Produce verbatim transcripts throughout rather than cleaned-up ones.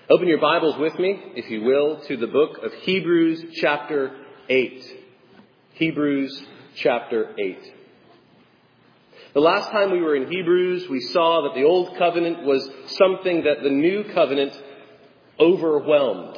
Open your Bibles with me, if you will, to the book of Hebrews chapter eight. Hebrews chapter eight. The last time we were in Hebrews, we saw that the Old Covenant was something that the New Covenant overwhelmed.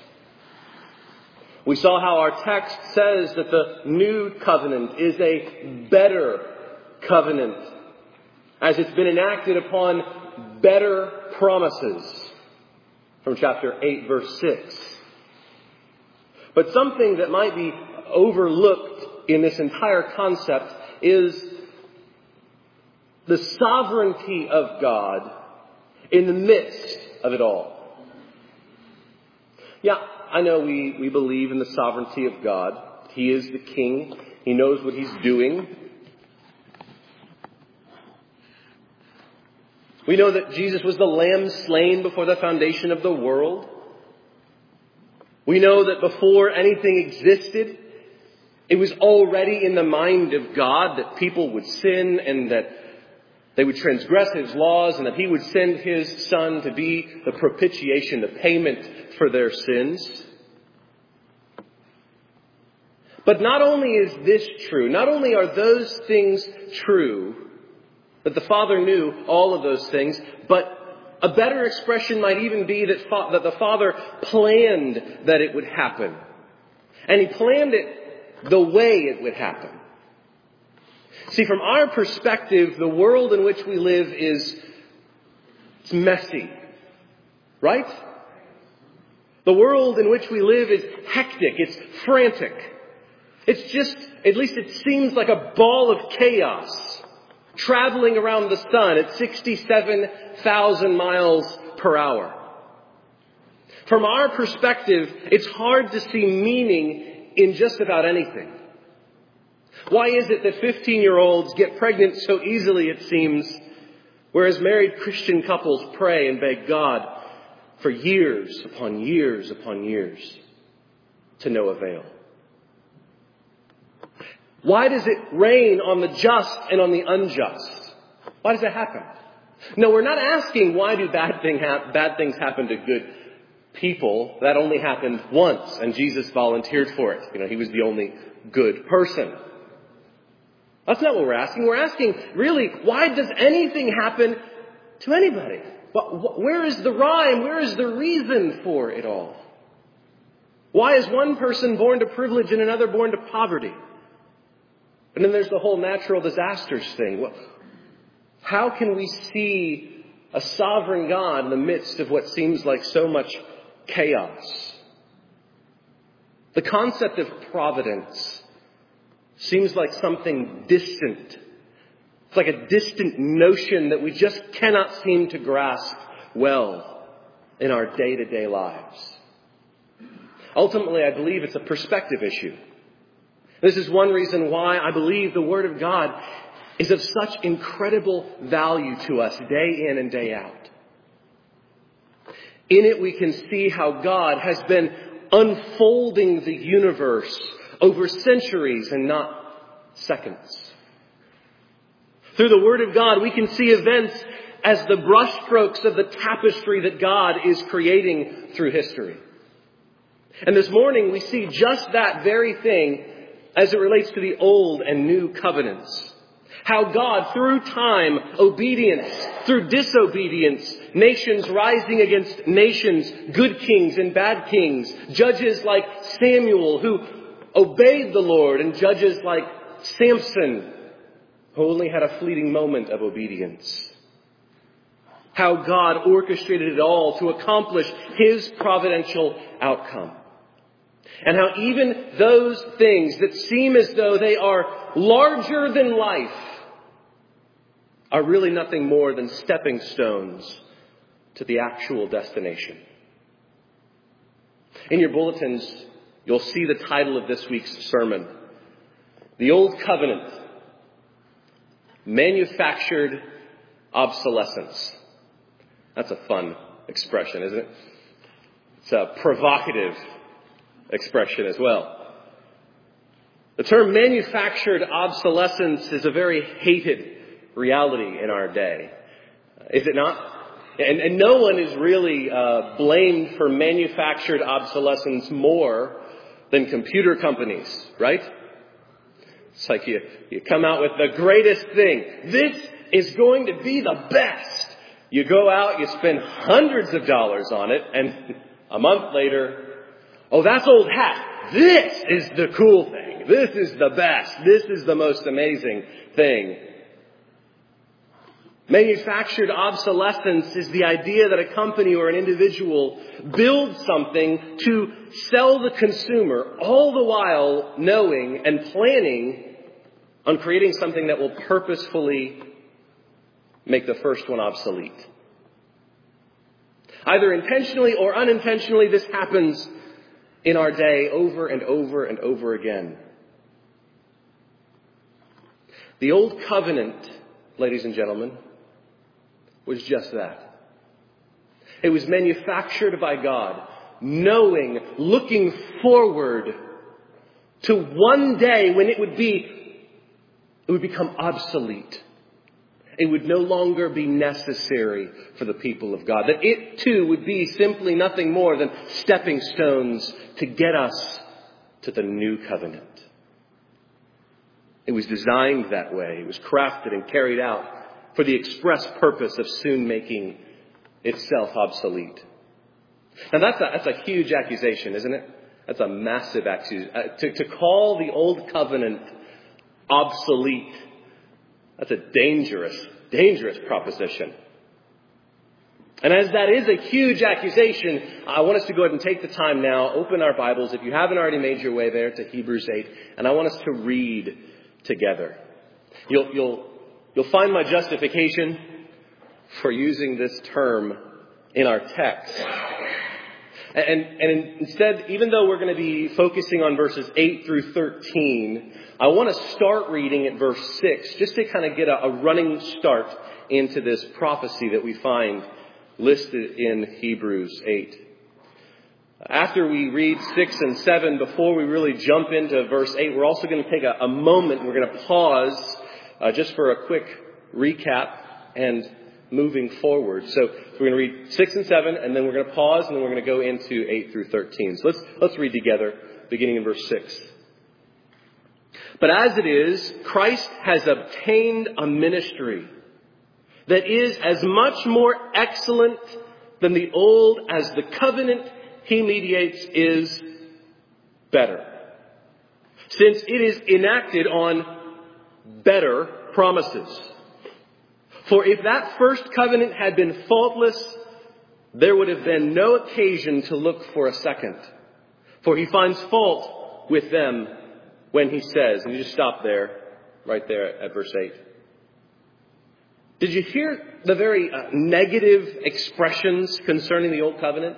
We saw how our text says that the New Covenant is a better covenant, as it's been enacted upon better promises. From chapter eight, verse six. But something that might be overlooked in this entire concept is the sovereignty of God in the midst of it all. Yeah, I know we, we believe in the sovereignty of God. He is the King. He knows what He's doing. We know that Jesus was the Lamb slain before the foundation of the world. We know that before anything existed, it was already in the mind of God that people would sin and that they would transgress His laws and that He would send His Son to be the propitiation, the payment for their sins. But not only is this true, not only are those things true, that the Father knew all of those things, but a better expression might even be that, fa- that the Father planned that it would happen. And He planned it the way it would happen. See, from our perspective, the world in which we live is it's messy. Right? The world in which we live is hectic. It's frantic. It's just, at least it seems like a ball of chaos, traveling around the sun at sixty-seven thousand miles per hour. From our perspective, it's hard to see meaning in just about anything. Why is it that fifteen-year-olds get pregnant so easily, it seems, whereas married Christian couples pray and beg God for years upon years upon years to no avail? Why does it rain on the just and on the unjust? Why does that happen? No, we're not asking why do bad, thing ha- bad things happen to good people. That only happened once, and Jesus volunteered for it. You know, He was the only good person. That's not what we're asking. We're asking, really, why does anything happen to anybody? Where is the rhyme? Where is the reason for it all? Why is one person born to privilege and another born to poverty? And then there's the whole natural disasters thing. Well, how can we see a sovereign God in the midst of what seems like so much chaos? The concept of providence seems like something distant. It's like a distant notion that we just cannot seem to grasp well in our day-to-day lives. Ultimately, I believe it's a perspective issue. This is one reason why I believe the Word of God is of such incredible value to us day in and day out. In it we can see how God has been unfolding the universe over centuries and not seconds. Through the Word of God we can see events as the brushstrokes of the tapestry that God is creating through history. And this morning we see just that very thing as it relates to the Old and New Covenants. How God, through time, obedience, through disobedience, nations rising against nations, good kings and bad kings, judges like Samuel who obeyed the Lord, and judges like Samson who only had a fleeting moment of obedience. How God orchestrated it all to accomplish His providential outcome. And how even those things that seem as though they are larger than life are really nothing more than stepping stones to the actual destination. In your bulletins, you'll see the title of this week's sermon. The Old Covenant, Manufactured Obsolescence. That's a fun expression, isn't it? It's a provocative expression as well. The term manufactured obsolescence is a very hated reality in our day. Is it not? And, and no one is really uh, blamed for manufactured obsolescence more than computer companies, right? It's like you, you come out with the greatest thing. This is going to be the best. You go out, you spend hundreds of dollars on it, and a month later, oh, that's old hat. This is the cool thing. This is the best. This is the most amazing thing. Manufactured obsolescence is the idea that a company or an individual builds something to sell the consumer, all the while knowing and planning on creating something that will purposefully make the first one obsolete. Either intentionally or unintentionally, this happens in our day over and over and over again. The old covenant, ladies and gentlemen, was just that. It was manufactured by God, knowing, looking forward to one day when it would be, it would become obsolete. It would no longer be necessary for the people of God. That it too would be simply nothing more than stepping stones to get us to the new covenant. It was designed that way. It was crafted and carried out for the express purpose of soon making itself obsolete. Now that's a, that's a huge accusation, isn't it? That's a massive accusation. Uh, to, to call the old covenant obsolete, that's a dangerous, dangerous proposition. And as that is a huge accusation, I want us to go ahead and take the time now, open our Bibles, if you haven't already made your way there, to Hebrews eight, and I want us to read together. You'll, you'll You'll find my justification for using this term in our text. And, and instead, even though we're going to be focusing on verses eight through thirteen, I want to start reading at verse six, just to kind of get a, a running start into this prophecy that we find listed in Hebrews eight. After we read six and seven, before we really jump into verse eight, we're also going to take a, a moment and we're going to pause Uh, just for a quick recap and moving forward. So we're going to read six and seven, and then we're going to pause, and then we're going to go into eight through thirteen. So let's let's read together, beginning in verse six. But as it is, Christ has obtained a ministry that is as much more excellent than the old as the covenant he mediates is better, since it is enacted on better promises. For if that first covenant had been faultless, there would have been no occasion to look for a second. For he finds fault with them when he says, and you just stop there, right there at verse eight. Did you hear the very uh, negative expressions concerning the old covenant?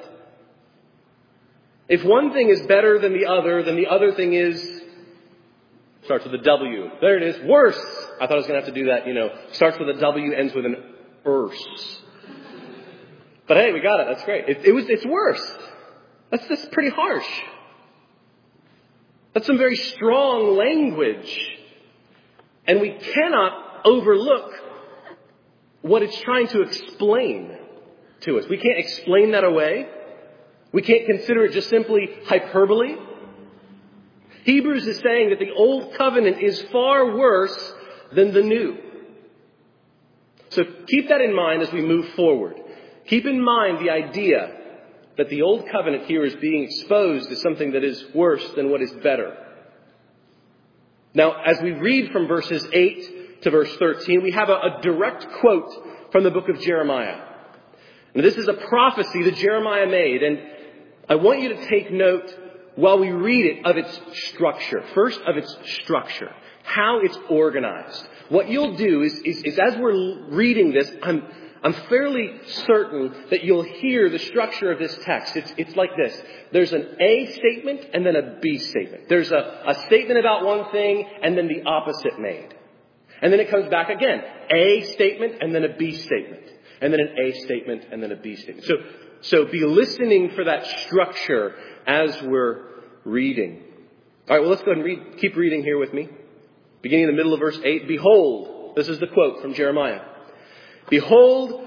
If one thing is better than the other, then the other thing is, starts with a W. There it is. Worse. I thought I was going to have to do that, you know. Starts with a W, ends with an erse. But hey, we got it. That's great. It, it was, it's worse. That's, that's pretty harsh. That's some very strong language. And we cannot overlook what it's trying to explain to us. We can't explain that away. We can't consider it just simply hyperbole. Hebrews is saying that the old covenant is far worse than the new. So keep that in mind as we move forward. Keep in mind the idea that the old covenant here is being exposed as something that is worse than what is better. Now, as we read from verses eight to verse thirteen, we have a, a direct quote from the book of Jeremiah. And this is a prophecy that Jeremiah made, and I want you to take note while we read it of its structure. First, of its structure. How it's organized. What you'll do is, is, is as we're reading this, I'm, I'm fairly certain that you'll hear the structure of this text. It's, it's like this. There's an A statement and then a B statement. There's a, a statement about one thing and then the opposite made. And then it comes back again. A statement and then a B statement. And then an A statement and then a B statement. So, so be listening for that structure as we're reading. All right, well, let's go ahead and read, keep reading here with me. Beginning in the middle of verse eight. Behold, this is the quote from Jeremiah. Behold,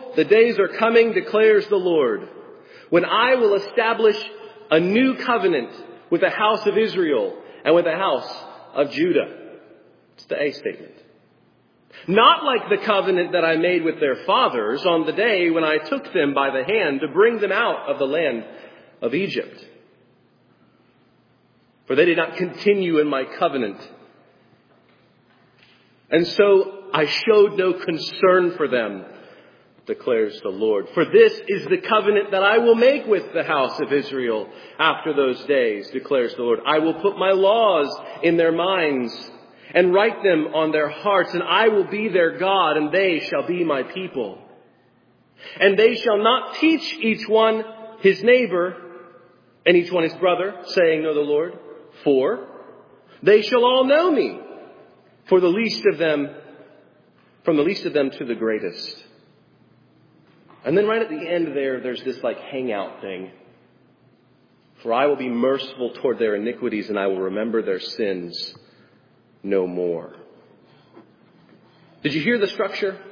the days are coming, declares the Lord, when I will establish a new covenant with the house of Israel and with the house of Judah. It's the A statement. Not like the covenant that I made with their fathers on the day when I took them by the hand to bring them out of the land of Egypt. For they did not continue in my covenant. And so I showed no concern for them, declares the Lord. For this is the covenant that I will make with the house of Israel after those days, declares the Lord. I will put my laws in their minds and write them on their hearts, and I will be their God, and they shall be my people. And they shall not teach each one his neighbor and each one his brother, saying, know the Lord, for they shall all know me, for the least of them, from the least of them to the greatest. And then right at the end there, there's this like hangout thing. For I will be merciful toward their iniquities, and I will remember their sins no more. Did you hear the structure?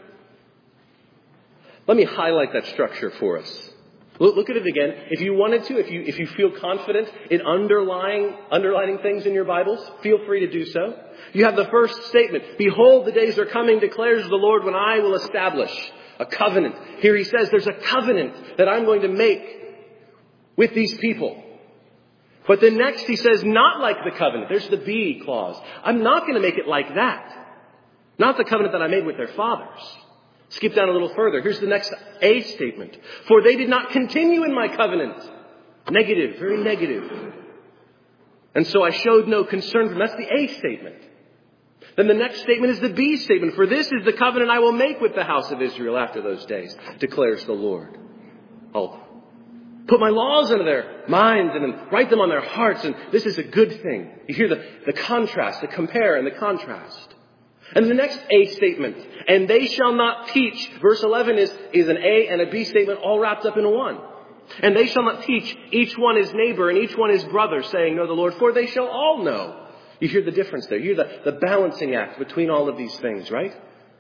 Let me highlight that structure for us. Look, look at it again. If you wanted to, if you if you feel confident in underlying underlining things in your Bibles, feel free to do so. You have the first statement. Behold, the days are coming, declares the Lord, when I will establish a covenant. Here he says there's a covenant that I'm going to make with these people. But then next he says, not like the covenant. There's the B clause. I'm not going to make it like that. Not the covenant that I made with their fathers. Skip down a little further. Here's the next A statement. For they did not continue in my covenant. Negative, very negative. And so I showed no concern for them. That's the A statement. Then the next statement is the B statement. For this is the covenant I will make with the house of Israel after those days, declares the Lord. I'll put my laws into their minds and then write them on their hearts. And this is a good thing. You hear the, the contrast, the compare and the contrast. And the next A statement, and they shall not teach. Verse eleven is, is an A and a B statement all wrapped up in one. And they shall not teach each one his neighbor and each one his brother, saying, know the Lord, for they shall all know. You hear the difference there. You hear the, the balancing act between all of these things, right?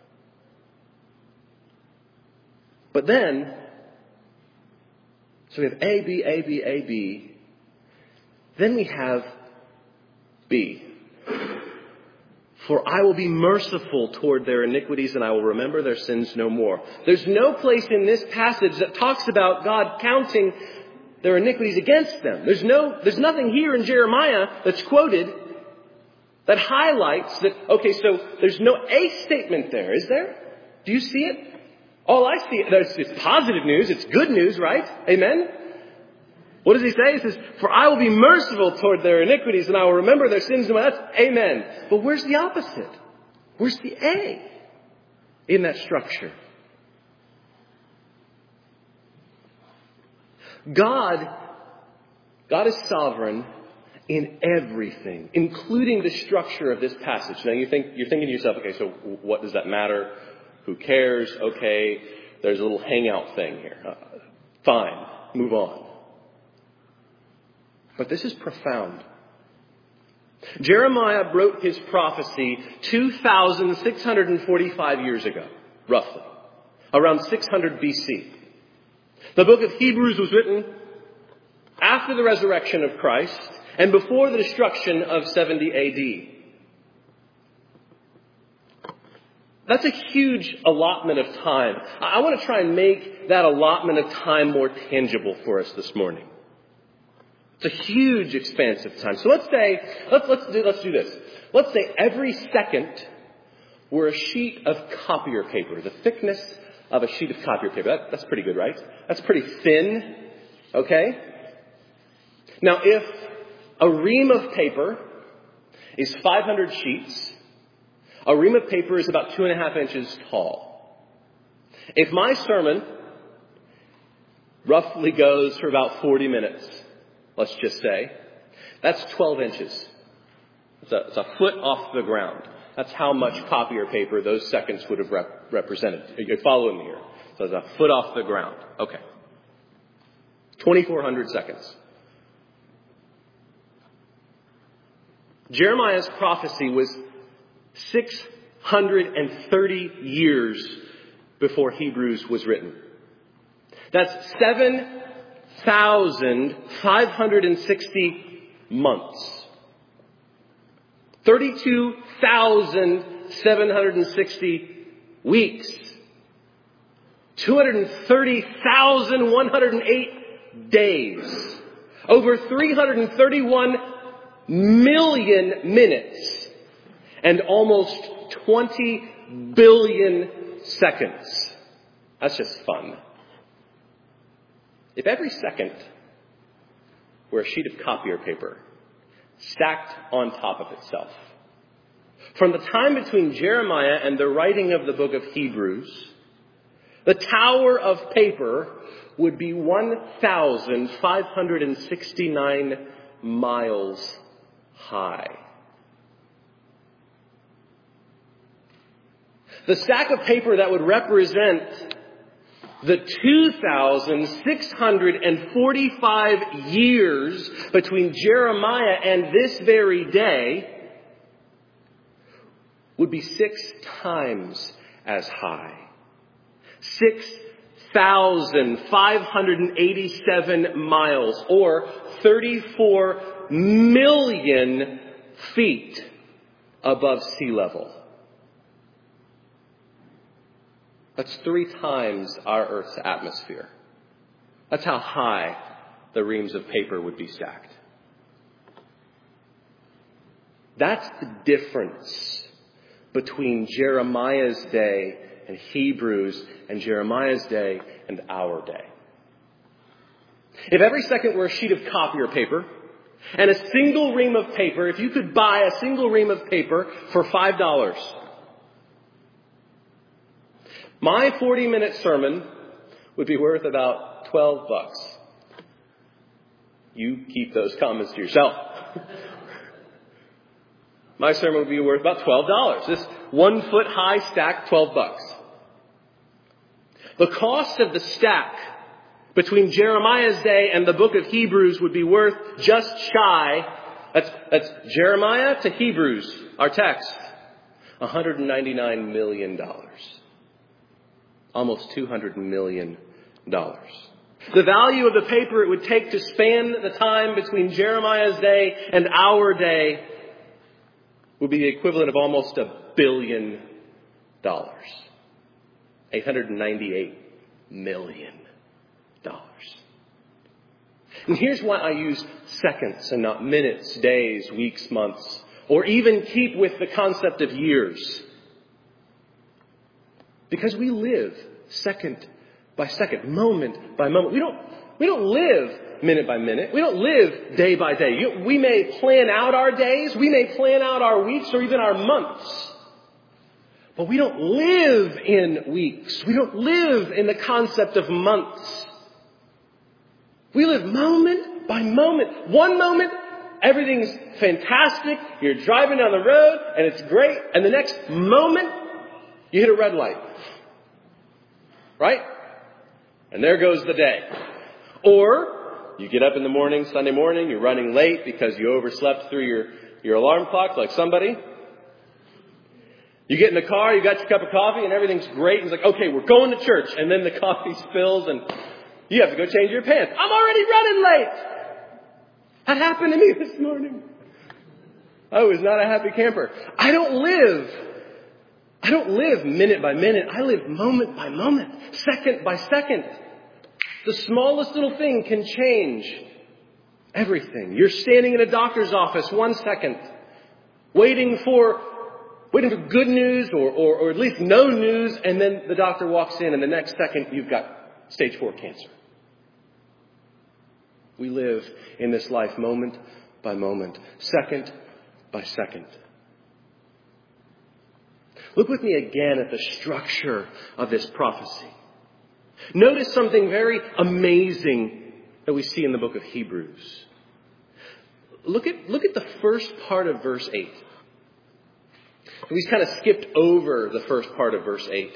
But then, so we have A, B, A, B, A, B. Then we have B. For I will be merciful toward their iniquities, and I will remember their sins no more. There's no place in this passage that talks about God counting their iniquities against them. There's no, there's nothing here in Jeremiah that's quoted that highlights that, okay, so there's no A statement there, is there? Do you see it? All I see, it's positive news, it's good news, right? Amen? What does he say? He says, for I will be merciful toward their iniquities and I will remember their sins. That's amen. But where's the opposite? Where's the A in that structure? God, God is sovereign in everything, including the structure of this passage. Now you think, you're thinking to yourself, okay, so what does that matter? Who cares? Okay, there's a little hangout thing here. Uh, fine, move on. But this is profound. Jeremiah wrote his prophecy two thousand six hundred forty-five years ago, roughly, around six hundred B C. The book of Hebrews was written after the resurrection of Christ and before the destruction of seventy A D. That's a huge allotment of time. I want to try and make that allotment of time more tangible for us this morning. It's a huge expanse of time. So let's say, let's, let's, do, let's do this. Let's say every second were a sheet of copier paper, the thickness of a sheet of copier paper. That, that's pretty good, right? That's pretty thin, okay? Now, if a ream of paper is five hundred sheets, a ream of paper is about two and a half inches tall. If my sermon roughly goes for about forty minutes, let's just say, that's twelve inches. It's a, it's a foot off the ground. That's how much copier paper those seconds would have rep- represented. You're following me here. So it's a foot off the ground. Okay. twenty-four hundred seconds. Jeremiah's prophecy was six hundred thirty years before Hebrews was written. That's seven thousand five hundred sixty months. thirty-two thousand seven hundred sixty weeks. two hundred thirty thousand one hundred eight days. Over three hundred thirty-one million minutes. And almost twenty billion seconds. That's just fun. If every second were a sheet of copier paper stacked on top of itself, from the time between Jeremiah and the writing of the book of Hebrews, the tower of paper would be one thousand five hundred sixty-nine miles high. The stack of paper that would represent the two thousand six hundred forty-five years between Jeremiah and this very day would be six times as high. Six thousand five hundred eighty-seven miles, or thirty-four million feet above sea level. That's three times our Earth's atmosphere. That's how high the reams of paper would be stacked. That's the difference between Jeremiah's day and Hebrews and Jeremiah's day and our day. If every second were a sheet of copier paper and a single ream of paper, if you could buy a single ream of paper for five dollars, my forty-minute sermon would be worth about twelve bucks. You keep those comments to yourself. My sermon would be worth about twelve dollars. This one foot high stack, twelve bucks. The cost of the stack between Jeremiah's day and the book of Hebrews would be worth just shy, that's, that's Jeremiah to Hebrews, our text, one hundred ninety-nine million dollars. Almost two hundred million dollars. The value of the paper it would take to span the time between Jeremiah's day and our day would be the equivalent of almost a billion dollars. eight hundred ninety-eight million dollars. And here's why I use seconds and not minutes, days, weeks, months, or even keep with the concept of years. Because we live second by second, moment by moment. We don't, we don't live minute by minute. We don't live day by day. You, we may plan out our days. We may plan out our weeks or even our months. But we don't live in weeks. We don't live in the concept of months. We live moment by moment. One moment, everything's fantastic. You're driving down the road and it's great. And the next moment, you hit a red light. Right? And there goes the day. Or you get up in the morning, Sunday morning, you're running late because you overslept through your, your alarm clock like somebody. You get in the car, you got your cup of coffee and everything's great. It's like, okay, we're going to church. And then the coffee spills and you have to go change your pants. I'm already running late. That happened to me this morning. I was not a happy camper. I don't live I don't live minute by minute. I live moment by moment, second by second. The smallest little thing can change everything. You're standing in a doctor's office one second, waiting for waiting for good news or, or, or at least no news, and then the doctor walks in and the next second you've got stage four cancer. We live in this life moment by moment, second by second. Look with me again at the structure of this prophecy. Notice something very amazing that we see in the book of Hebrews. Look at, look at the first part of verse eight. We kind of skipped over the first part of verse eight.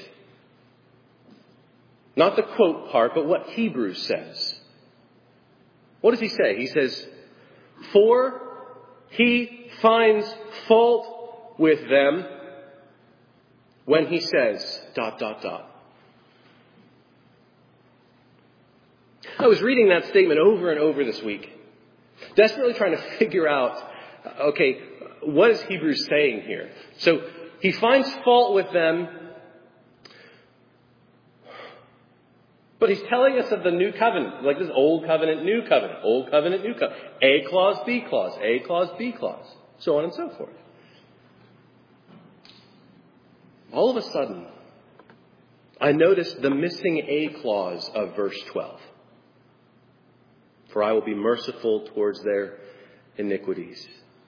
Not the quote part, but what Hebrews says. What does he say? He says, "For he finds fault with them when he says, dot, dot, dot." I was reading that statement over and over this week, desperately trying to figure out, okay, what is Hebrews saying here? So he finds fault with them, but he's telling us of the new covenant, like this old covenant, new covenant, old covenant, new covenant, A clause, B clause, A clause, B clause, so on and so forth. All of a sudden, I noticed the missing A clause of verse twelve. For I will be merciful towards their iniquities.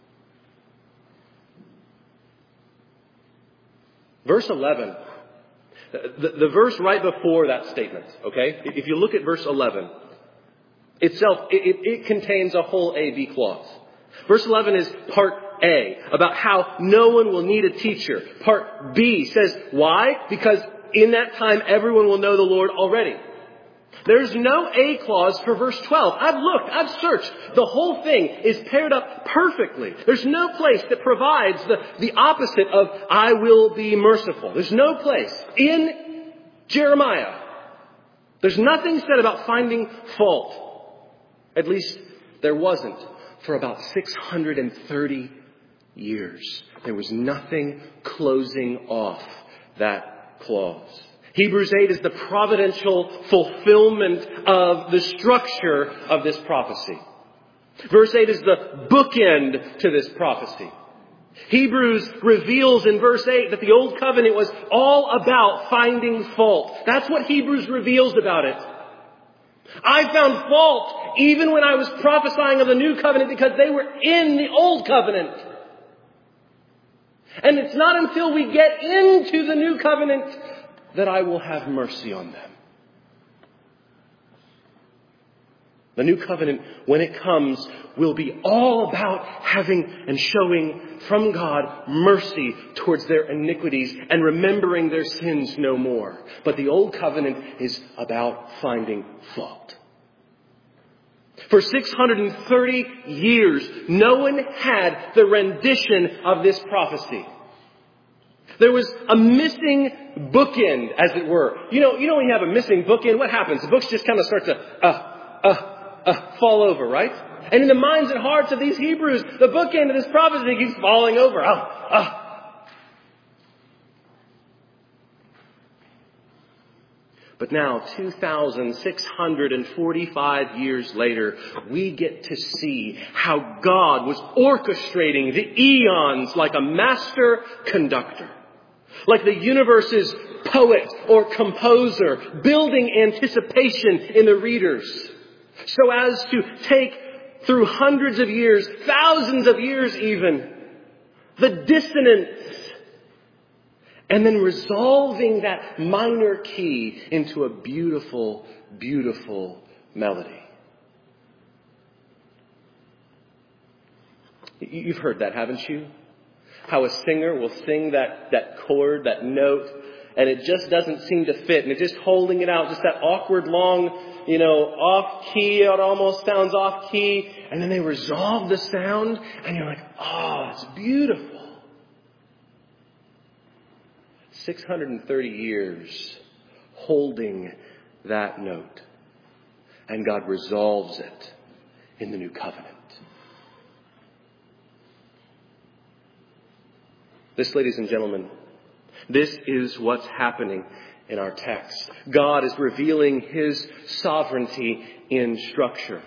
Verse eleven, the, the verse right before that statement, okay? If you look at verse eleven, itself, it, it, it contains a whole A B clause. Verse eleven is part A, about how no one will need a teacher. Part B says, why? Because in that time everyone will know the Lord already. There's no A clause for verse twelve. I've looked, I've searched. The whole thing is paired up perfectly. There's no place that provides the, the opposite of I will be merciful. There's no place in Jeremiah. There's nothing said about finding fault. At least there wasn't for about six hundred thirty years. There was nothing closing off that clause. Hebrews eight is the providential fulfillment of the structure of this prophecy. Verse eight is the bookend to this prophecy. Hebrews reveals in verse eight that the old covenant was all about finding fault. That's what Hebrews reveals about it. I found fault even when I was prophesying of the new covenant because they were in the old covenant. And it's not until we get into the new covenant that I will have mercy on them. The new covenant, when it comes, will be all about having and showing from God mercy towards their iniquities and remembering their sins no more. But the old covenant is about finding fault. For six hundred thirty years, no one had the rendition of this prophecy. There was a missing bookend, as it were. You know, you know when you have a missing bookend, what happens? The books just kind of start to uh, uh, uh, fall over, right? And in the minds and hearts of these Hebrews, the bookend of this prophecy keeps falling over. Uh, uh. But now, two thousand six hundred forty-five years later, we get to see how God was orchestrating the eons like a master conductor. Like the universe's poet or composer, building anticipation in the readers, so as to take through hundreds of years, thousands of years even, the dissonance, and then resolving that minor key into a beautiful, beautiful melody. You've heard that, haven't you? How a singer will sing that, that chord, that note, and it just doesn't seem to fit. And it's just holding it out, just that awkward, long, you know, off key. It almost sounds off key. And then they resolve the sound, and you're like, oh, it's beautiful. six hundred thirty years holding that note. And God resolves it in the new covenant. This, ladies and gentlemen, this is what's happening in our text. God is revealing His sovereignty in structure.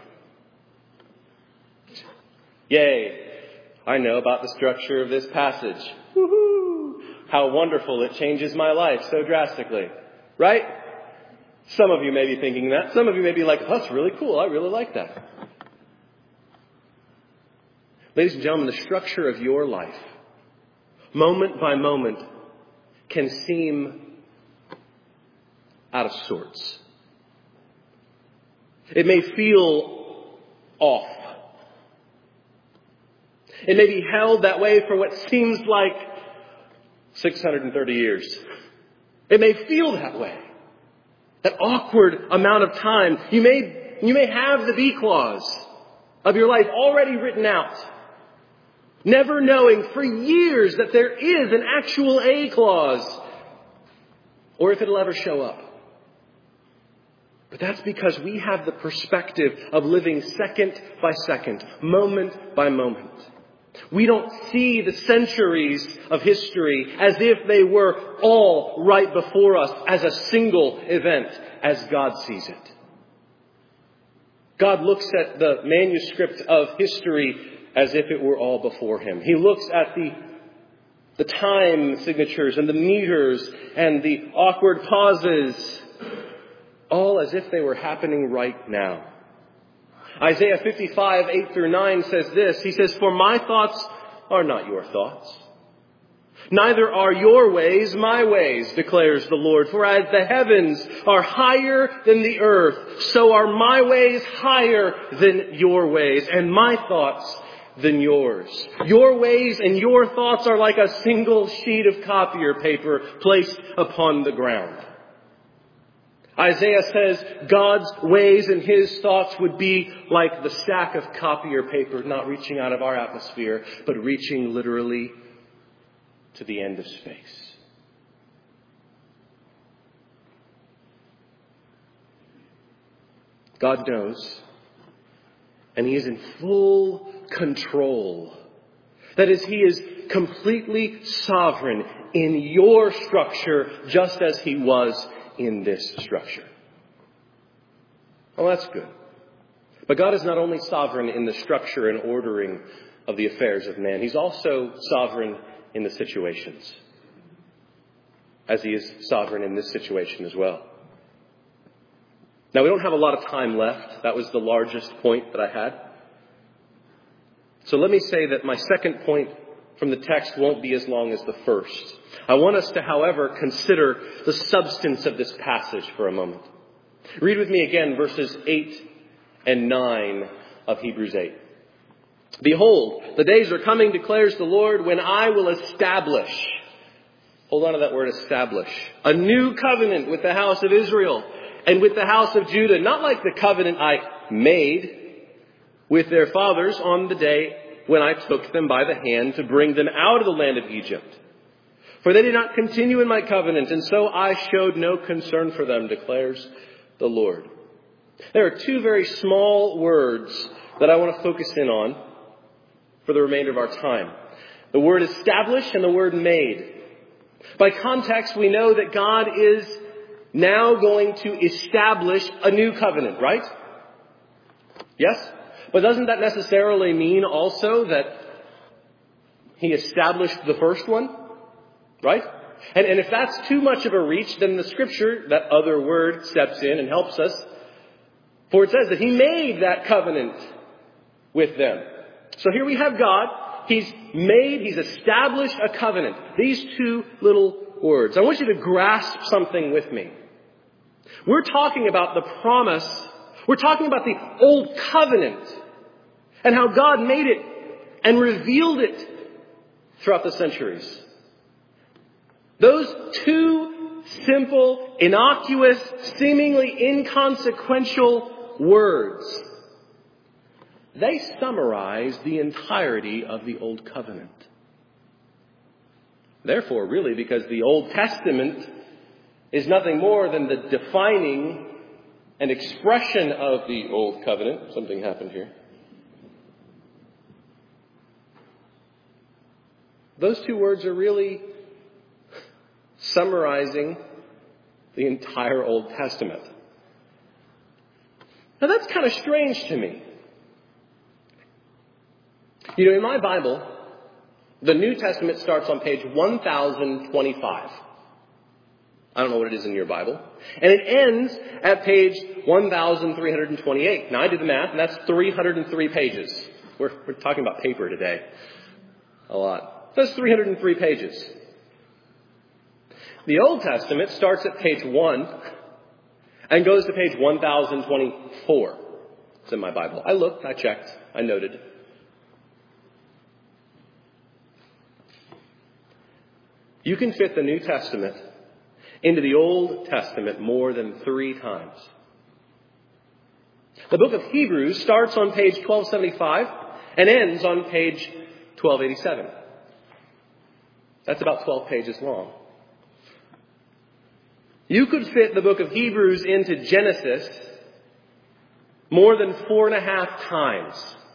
Yay! I know about the structure of this passage. Woohoo! How wonderful, it changes my life so drastically. Right? Some of you may be thinking that. Some of you may be like, oh, that's really cool. I really like that. Ladies and gentlemen, the structure of your life, moment by moment, can seem out of sorts. It may feel off. It may be held that way for what seems like six hundred thirty years. It may feel that way. That awkward amount of time. You may, you may have the B clause of your life already written out. Never knowing for years that there is an actual A clause. Or if it'll ever show up. But that's because we have the perspective of living second by second, moment by moment. We don't see the centuries of history as if they were all right before us as a single event, as God sees it. God looks at the manuscript of history as if it were all before him. He looks at the, the time signatures and the meters and the awkward pauses, all as if they were happening right now. Isaiah fifty-five, eight through nine says this. He says, "For my thoughts are not your thoughts. Neither are your ways my ways, declares the Lord. For as the heavens are higher than the earth, so are my ways higher than your ways, and my thoughts than yours. Your ways and your thoughts are like a single sheet of copier paper placed upon the ground." Isaiah says God's ways and his thoughts would be like the stack of copier paper, not reaching out of our atmosphere, but reaching literally to the end of space. God knows, and he is in full control. That is, he is completely sovereign in your structure, just as he was in this structure. Well, that's good. But God is not only sovereign in the structure and ordering of the affairs of man, he's also sovereign in the situations, as he is sovereign in this situation as well. Now, we don't have a lot of time left. That was the largest point that I had. So let me say that my second point from the text won't be as long as the first. I want us to, however, consider the substance of this passage for a moment. Read with me again verses eight and nine of Hebrews eight. "Behold, the days are coming, declares the Lord, when I will establish," hold on to that word, establish, "a new covenant with the house of Israel and with the house of Judah, not like the covenant I made with their fathers on the day when I took them by the hand to bring them out of the land of Egypt. For they did not continue in my covenant, and so I showed no concern for them, declares the Lord." There are two very small words that I want to focus in on for the remainder of our time. The word establish and the word made. By context, we know that God is now going to establish a new covenant, right? Yes? But doesn't that necessarily mean also that he established the first one? Right? And, and if that's too much of a reach, then the scripture, that other word, steps in and helps us. For it says that he made that covenant with them. So here we have God. He's made, he's established a covenant. These two little words. I want you to grasp something with me. We're talking about the promise. We're talking about the old covenant and how God made it and revealed it throughout the centuries. Those two simple, innocuous, seemingly inconsequential words, they summarize the entirety of the Old Covenant. Therefore, really, because the Old Testament is nothing more than the defining and expression of the Old Covenant. Something happened here. Those two words are really summarizing the entire Old Testament. Now that's kind of strange to me. You know, in my Bible, the New Testament starts on page one thousand twenty-five. I don't know what it is in your Bible. And it ends at page one thousand three hundred twenty-eight. Now I did the math, and that's three hundred three pages. We're, we're talking about paper today. A lot. That's three hundred three pages. The Old Testament starts at page one and goes to page one thousand twenty-four. It's in my Bible. I looked, I checked, I noted. You can fit the New Testament into the Old Testament more than three times. The book of Hebrews starts on page twelve seventy-five and ends on page twelve eighty-seven. That's about twelve pages long. You could fit the book of Hebrews into Genesis more than four and a half times.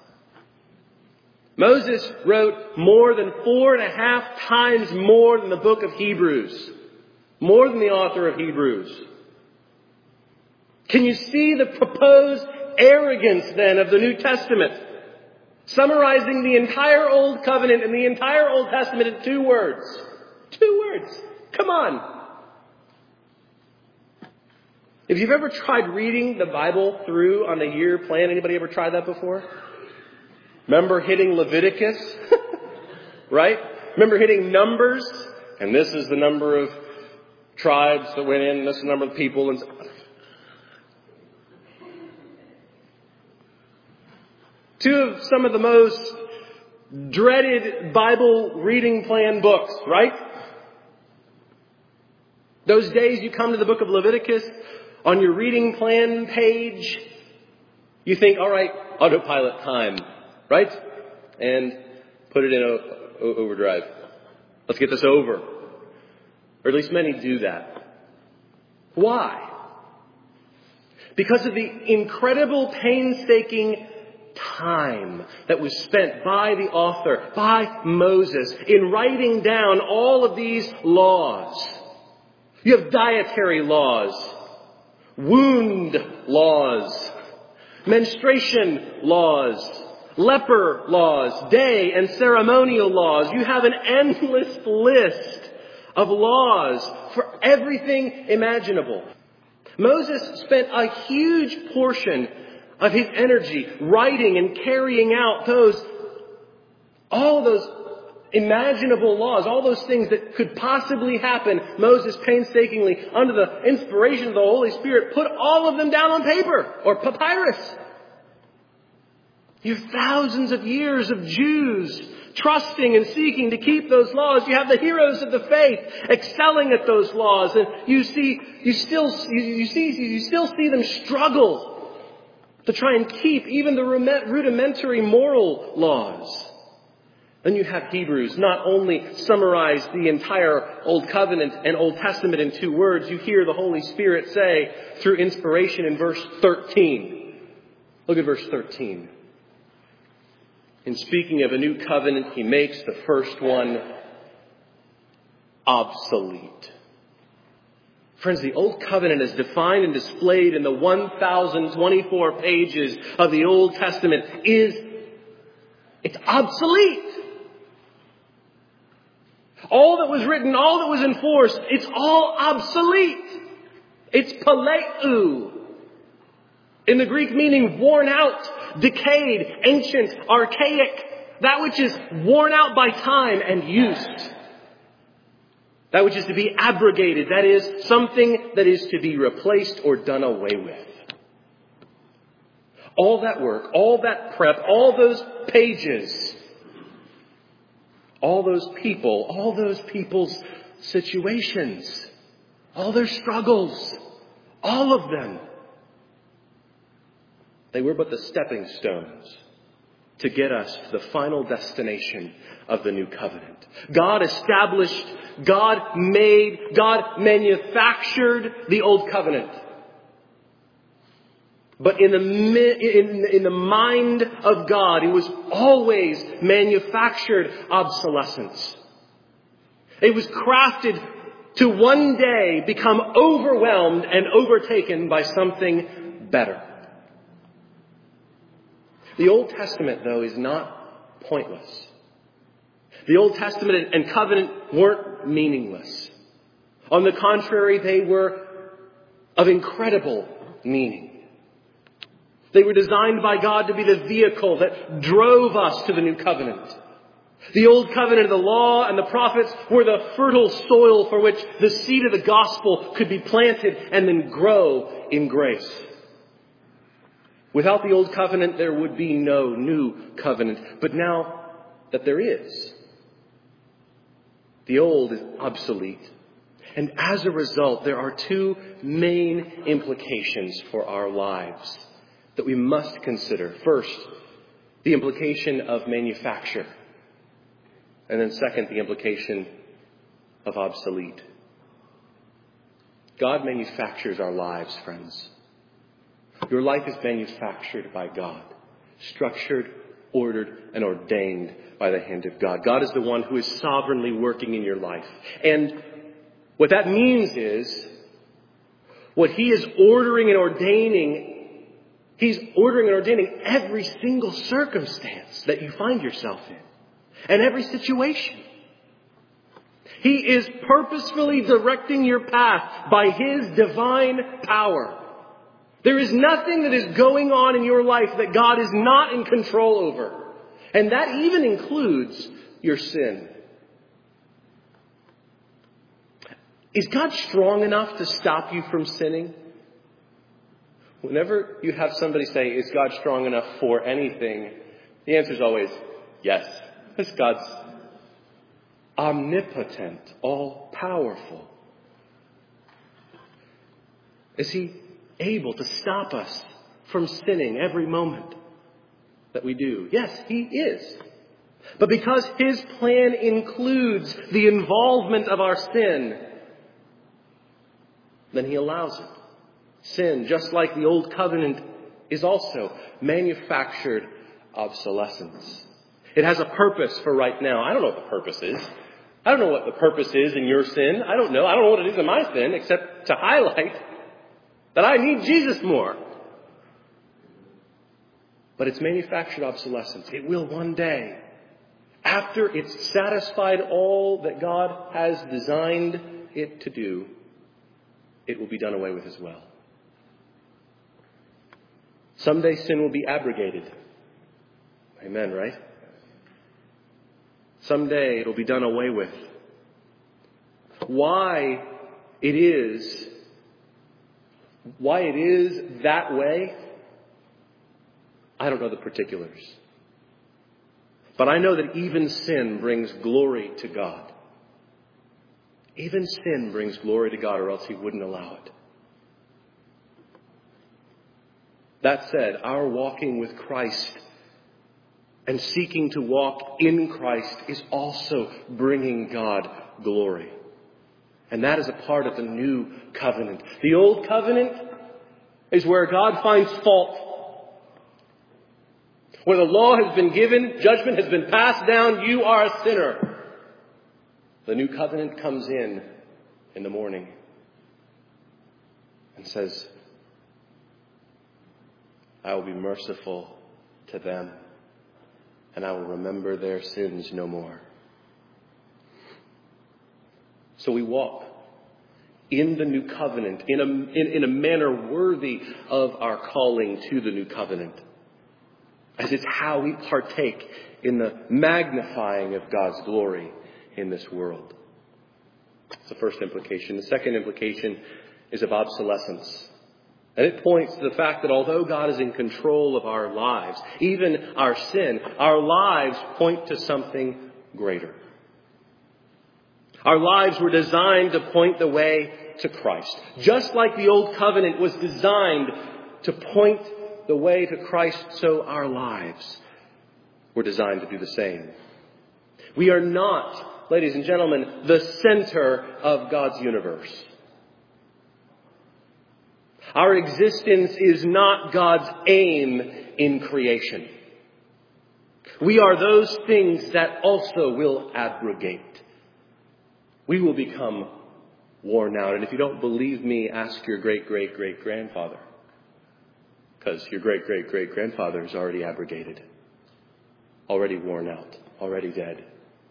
Moses wrote more than four and a half times more than the book of Hebrews. More than the author of Hebrews. Can you see the proposed arrogance then of the New Testament? Summarizing the entire Old Covenant and the entire Old Testament in two words. Two words. Come on. If you've ever tried reading the Bible through on a year plan, anybody ever tried that before? Remember hitting Leviticus? Right? Remember hitting Numbers? And this is the number of tribes that went in, this is the number of people. And two of some of the most dreaded Bible reading plan books, right? Those days you come to the book of Leviticus, on your reading plan page, you think, all right, autopilot time, right? And put it in o- o- overdrive. Let's get this over. Or at least many do that. Why? Because of the incredible painstaking time that was spent by the author, by Moses, in writing down all of these laws. You have dietary laws, wound laws, menstruation laws, leper laws, day and ceremonial laws. You have an endless list of laws for everything imaginable. Moses spent a huge portion of his energy writing and carrying out those, all those imaginable laws, all those things that could possibly happen. Moses painstakingly, under the inspiration of the Holy Spirit, put all of them down on paper or papyrus. You have thousands of years of Jews trusting and seeking to keep those laws. You have the heroes of the faith excelling at those laws, and you see, you still, you, you see, you still see them struggle to try and keep even the rudimentary moral laws. Then you have Hebrews not only summarize the entire Old Covenant and Old Testament in two words. You hear the Holy Spirit say through inspiration in verse thirteen. Look at verse thirteen. In speaking of a new covenant, he makes the first one obsolete. Friends, the Old Covenant is defined and displayed in the one thousand twenty-four pages of the Old Testament is, it's obsolete. All that was written, all that was enforced, it's all obsolete. It's paleu. In the Greek meaning worn out, decayed, ancient, archaic. That which is worn out by time and use. That which is to be abrogated. That is something that is to be replaced or done away with. All that work, all that prep, all those pages, all those people, all those people's situations, all their struggles, all of them, they were but the stepping stones to get us to the final destination of the new covenant. God established, God made, God manufactured the old covenant. But in the, in, in the mind of God, it was always manufactured obsolescence. It was crafted to one day become overwhelmed and overtaken by something better. The Old Testament, though, is not pointless. The Old Testament and covenant weren't meaningless. On the contrary, they were of incredible meaning. They were designed by God to be the vehicle that drove us to the new covenant. The old covenant of the law and the prophets were the fertile soil for which the seed of the gospel could be planted and then grow in grace. Without the old covenant, there would be no new covenant. But now that there is, the old is obsolete. And as a result, there are two main implications for our lives that we must consider. First, the implication of manufacture. And then second, the implication of obsolete. God manufactures our lives, friends. Your life is manufactured by God, structured, ordered, and ordained by the hand of God. God is the one who is sovereignly working in your life. And what that means is, what He is ordering and ordaining, He's ordering and ordaining every single circumstance that you find yourself in, and every situation. He is purposefully directing your path by His divine power. There is nothing that is going on in your life that God is not in control over. And that even includes your sin. Is God strong enough to stop you from sinning? Whenever you have somebody say, is God strong enough for anything? The answer is always yes. Because God's omnipotent, all-powerful. Is He able to stop us from sinning every moment that we do? Yes, He is. But because His plan includes the involvement of our sin, then He allows it. Sin, just like the old covenant, is also manufactured obsolescence. It has a purpose for right now. I don't know what the purpose is. I don't know what the purpose is in your sin. I don't know. I don't know what it is in my sin, except to highlight that I need Jesus more. But it's manufactured obsolescence. It will one day, after it's satisfied all that God has designed it to do, it will be done away with as well. Someday sin will be abrogated. Amen, right? Someday it'll be done away with. Why it is, why it is that way, I don't know the particulars. But I know that even sin brings glory to God. Even sin brings glory to God, or else He wouldn't allow it. That said, our walking with Christ and seeking to walk in Christ is also bringing God glory. And that is a part of the new covenant. The old covenant is where God finds fault. Where the law has been given, judgment has been passed down, you are a sinner. The new covenant comes in in the morning and says, I will be merciful to them, and I will remember their sins no more. So we walk in the new covenant in a, in, in a manner worthy of our calling to the new covenant, as it's how we partake in the magnifying of God's glory in this world. That's the first implication. The second implication is of obsolescence. And it points to the fact that although God is in control of our lives, even our sin, our lives point to something greater. Our lives were designed to point the way to Christ. Just like the old covenant was designed to point the way to Christ, so our lives were designed to do the same. We are not, ladies and gentlemen, the center of God's universe. Our existence is not God's aim in creation. We are those things that also will abrogate. We will become worn out. And if you don't believe me, ask your great-great-great-grandfather. Because your great-great-great-grandfather is already abrogated. Already worn out. Already dead.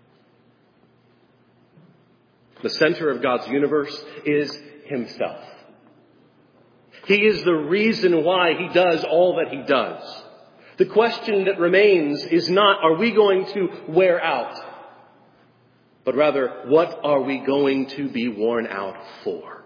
The center of God's universe is Himself. He is the reason why He does all that He does. The question that remains is not, are we going to wear out? But rather, what are we going to be worn out for?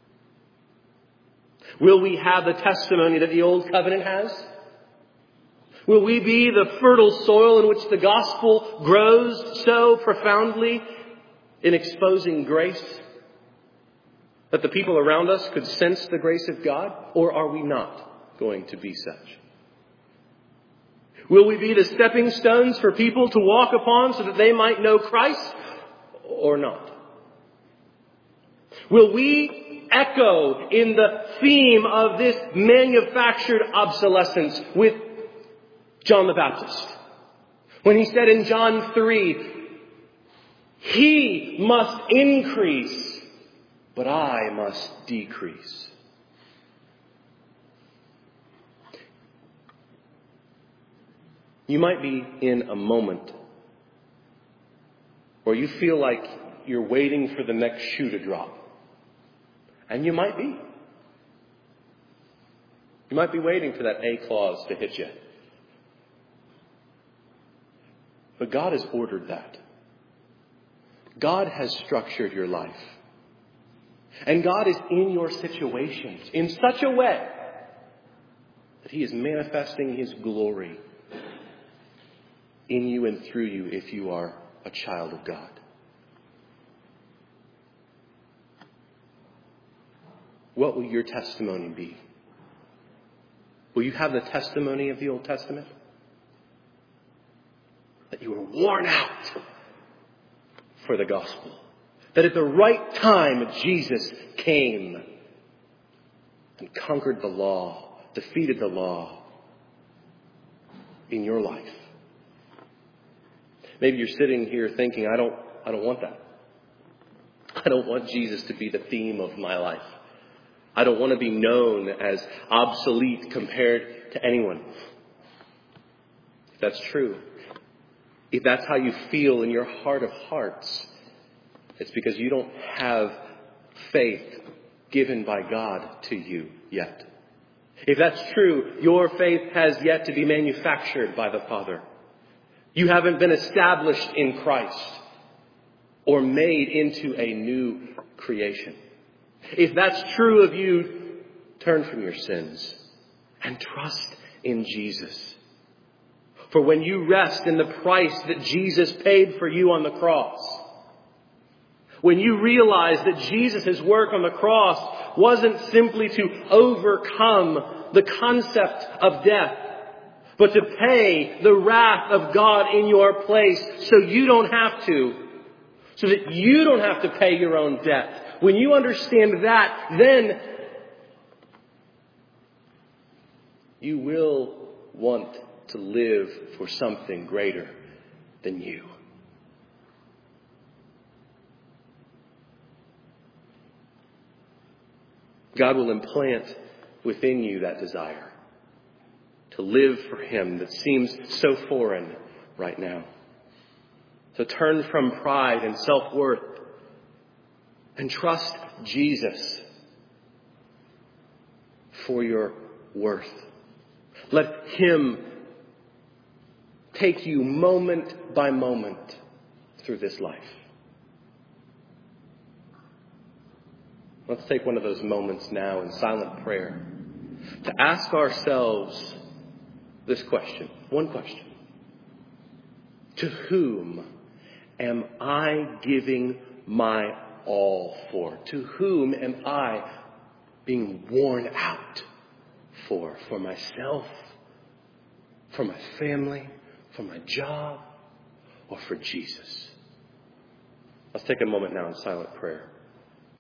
Will we have the testimony that the Old Covenant has? Will we be the fertile soil in which the gospel grows so profoundly in exposing grace that the people around us could sense the grace of God? Or are we not going to be such? Will we be the stepping stones for people to walk upon so that they might know Christ? Or not? Will we echo in the theme of this manufactured obsolescence with John the Baptist. When he said in John three, "He must increase, but I must decrease." You might be in a moment where you feel like you're waiting for the next shoe to drop. And you might be. You might be waiting for that A clause to hit you. But God has ordered that. God has structured your life. And God is in your situations in such a way that He is manifesting His glory in you and through you if you are a child of God. What will your testimony be? Will you have the testimony of the Old Testament? That you were worn out for the gospel. That at the right time Jesus came and conquered the law, defeated the law in your life. Maybe you're sitting here thinking, I don't, I don't want that. I don't want Jesus to be the theme of my life. I don't want to be known as obsolete compared to anyone. If that's true, if that's how you feel in your heart of hearts, it's because you don't have faith given by God to you yet. If that's true, your faith has yet to be manufactured by the Father. You haven't been established in Christ or made into a new creation. If that's true of you, turn from your sins and trust in Jesus. For when you rest in the price that Jesus paid for you on the cross, when you realize that Jesus' work on the cross wasn't simply to overcome the concept of death, but to pay the wrath of God in your place so you don't have to, so that you don't have to pay your own debt. When you understand that, then you will want to live for something greater than you. God will implant within you that desire to live for Him that seems so foreign right now. To turn from pride and self-worth and trust Jesus for your worth. Let Him take you moment by moment through this life. Let's take one of those moments now in silent prayer to ask ourselves this question, one question. To whom am I giving my all for? To whom am I being worn out for? For myself? For my family? For my job? Or for Jesus? Let's take a moment now in silent prayer.